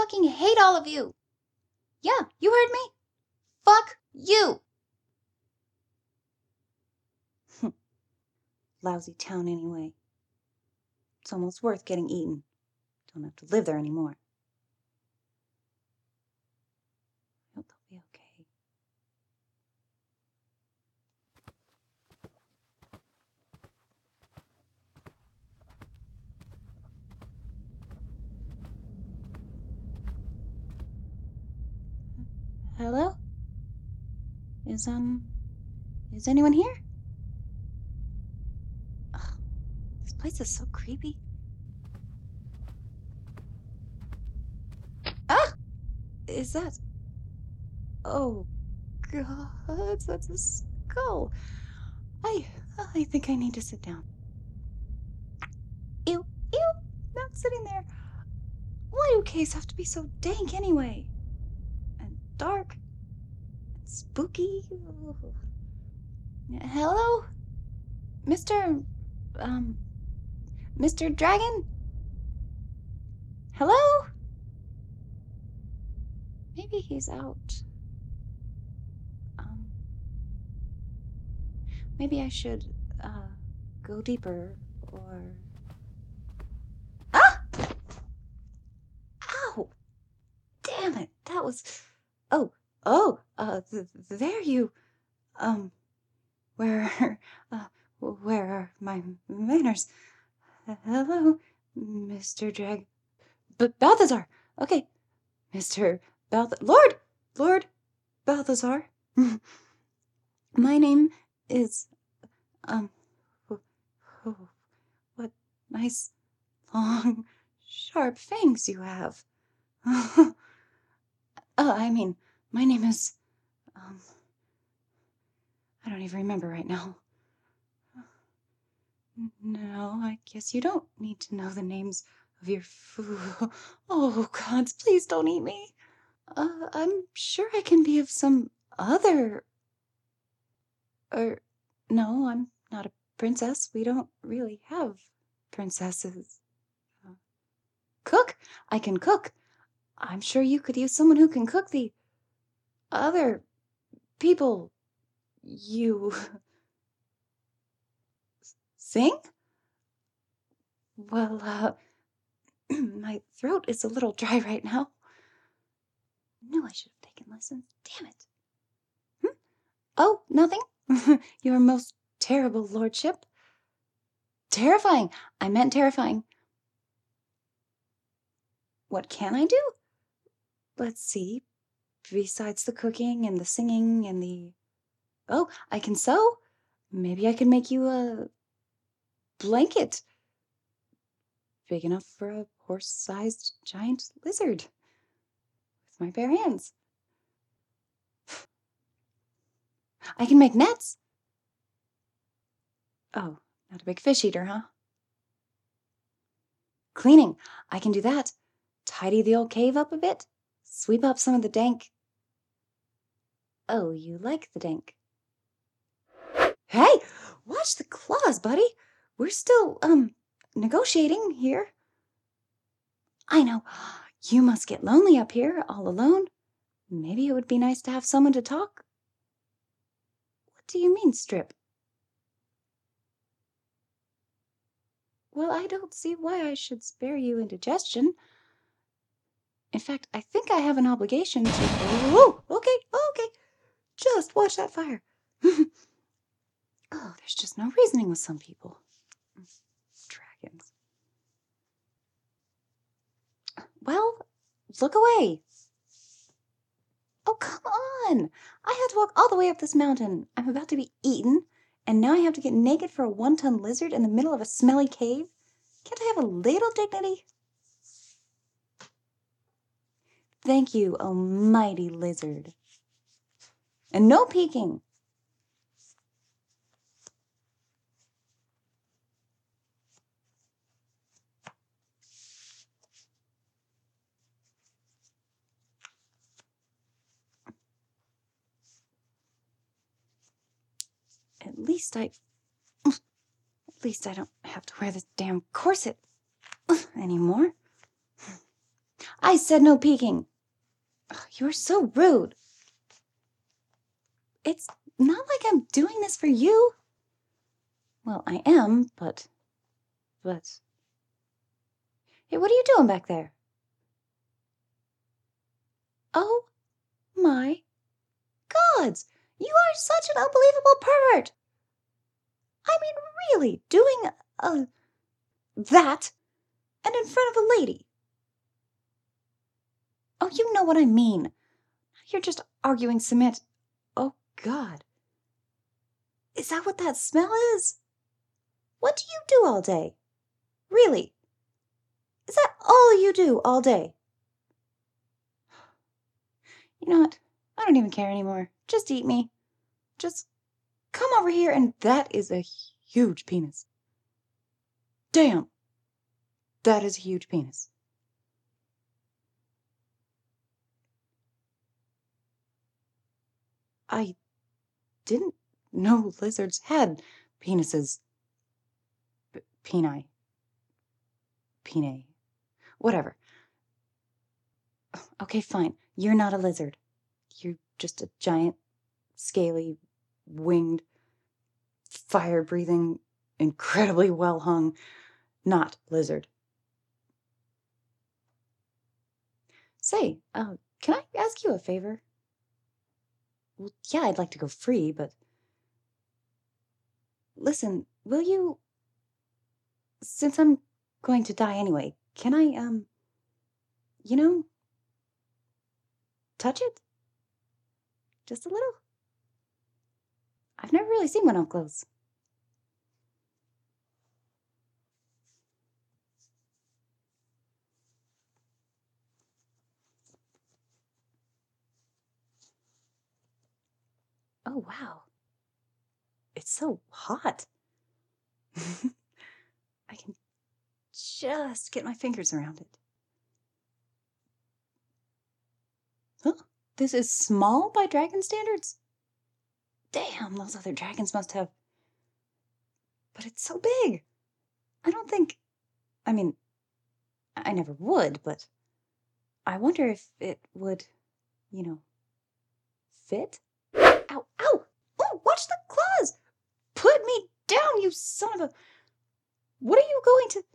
fucking hate all of you. Yeah, you heard me. Fuck you. Lousy town anyway. It's almost worth getting eaten. Don't have to live there anymore. I hope they'll be okay. Hello? Is anyone here? Ugh, this place is so creepy. Ah! Is that... Oh, God, that's a skull. I think I need to sit down. Ew, not sitting there. Why do caves have to be so dank anyway? And dark. And spooky. Hello? Mr. Dragon? Hello? Maybe he's out. Maybe I should, go deeper, or... Ah! Ow! Damn it, that was... there you... where are my manners? Hello, Mr. Balthazar! Okay, Mr. Lord Balthazar. My name is, what nice, long, sharp fangs you have. My name is, I don't even remember right now. No, I guess you don't need to know the names of your food. Oh, gods, please don't eat me. I'm sure I can be of some other... No, I'm not a princess. We don't really have princesses. Cook? I can cook. I'm sure you could use someone who can cook the other people. You... Sing? Well, my throat is a little dry right now. Knew I should have taken lessons. Damn it. Oh, nothing? Your most terrible lordship. Terrifying. I meant terrifying. What can I do? Let's see. Besides the cooking and the singing and the... Oh, I can sew. Maybe I can make you a blanket. Big enough for a horse-sized giant lizard. With my bare hands. I can make nets. Oh, not a big fish eater, huh? Cleaning. I can do that. Tidy the old cave up a bit. Sweep up some of the dank. Oh, you like the dank. Hey! Watch the claws, buddy! We're still, negotiating here. I know. You must get lonely up here, all alone. Maybe it would be nice to have someone to talk. What do you mean, strip? Well, I don't see why I should spare you indigestion. In fact, I think I have an obligation to... Oh, okay. Just watch that fire. Oh, there's just no reasoning with some people. Dragons. Well, look away. Oh, come on. I had to walk all the way up this mountain. I'm about to be eaten, and now I have to get naked for a 1-ton lizard in the middle of a smelly cave? Can't I have a little dignity? Thank you, almighty lizard. And no peeking. At least I don't have to wear this damn corset anymore. I said no peeking. Ugh, you're so rude. It's not like I'm doing this for you. Well, I am, but... Hey, what are you doing back there? Oh my gods! You are such an unbelievable pervert! I mean, really, doing that and in front of a lady. Oh, you know what I mean. You're just arguing cement. Oh, God. Is that what that smell is? What do you do all day? Really? Is that all you do all day? You know what? I don't even care anymore. Just eat me. Just come over here, and that is a huge penis. Damn. That is a huge penis. I didn't know lizards had penises. Peni. Pene. Whatever. Okay, fine. You're not a lizard. You're just a giant, scaly, winged, fire-breathing, incredibly well-hung, not lizard. Say, can I ask you a favor? Well, yeah, I'd like to go free, but... Listen, will you... Since I'm going to die anyway, can I, you know, touch it? Just a little? I've never really seen one up close. Oh, wow. It's so hot. I can just get my fingers around it. Huh? This is small by dragon standards? Damn, those other dragons must have... But it's so big. I don't think... I mean, I never would, but... I wonder if it would, you know, fit? Ow, ow! Oh, watch the claws! Put me down, you son of a... What are you going to...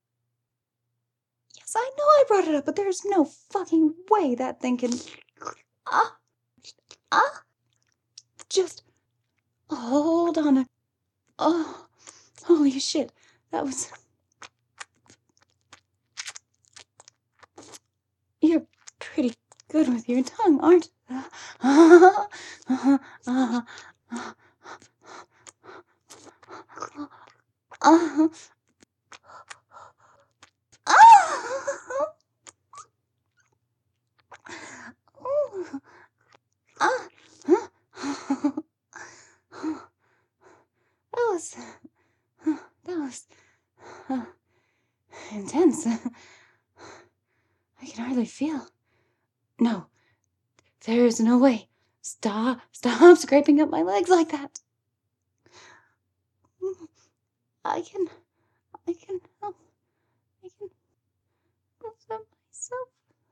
Yes, I know I brought it up, but there's no fucking way that thing can... Ah! Ah! Just... Hold on. Oh, holy shit. That was... You're pretty good with your tongue, aren't you? That was intense. I can hardly feel. No, there's no way. Stop scraping up my legs like that. I can help. I can lift up myself.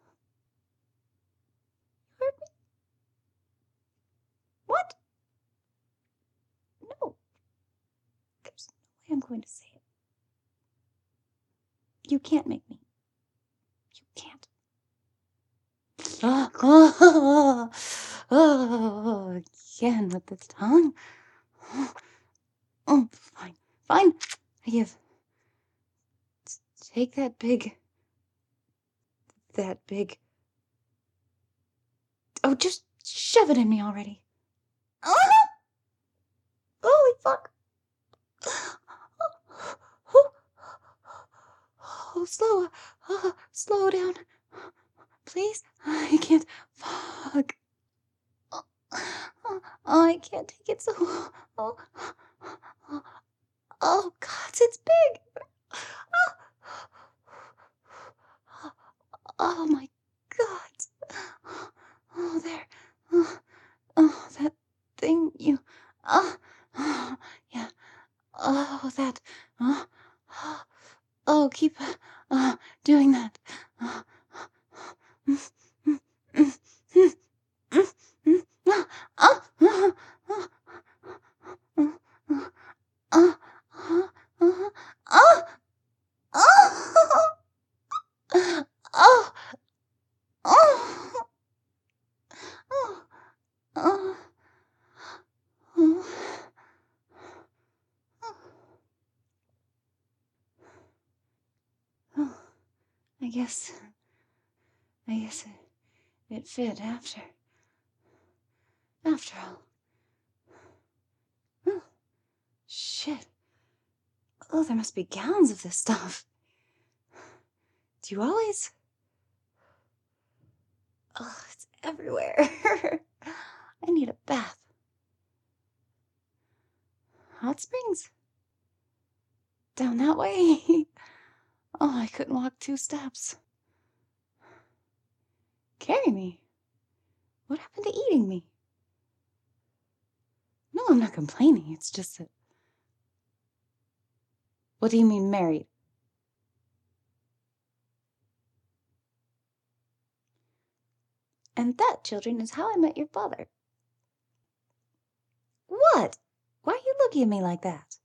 You heard me? What? No. There's no way I'm going to say it. You can't make me. You can't. Again with the tongue. Oh, fine. I give. Take that big. Oh, just shove it in me already. Holy fuck. Oh, slow down. Please? I can't. Fuck. I can't take it so. Oh, oh, God, it's big. Oh my God. Oh, there. Oh, that thing you. Yeah. Oh, that. Oh, keep doing that. guess I guess it fit after all. Oh, shit. Oh, there must be gallons of this stuff. Do you always? Oh, it's everywhere. I need a bath. Hot springs? Down that way? Oh, I couldn't walk 2 steps. Carry me? What happened to eating me? No, I'm not complaining. It's just that. What do you mean, married? And that, children, is how I met your father. What? Why are you looking at me like that?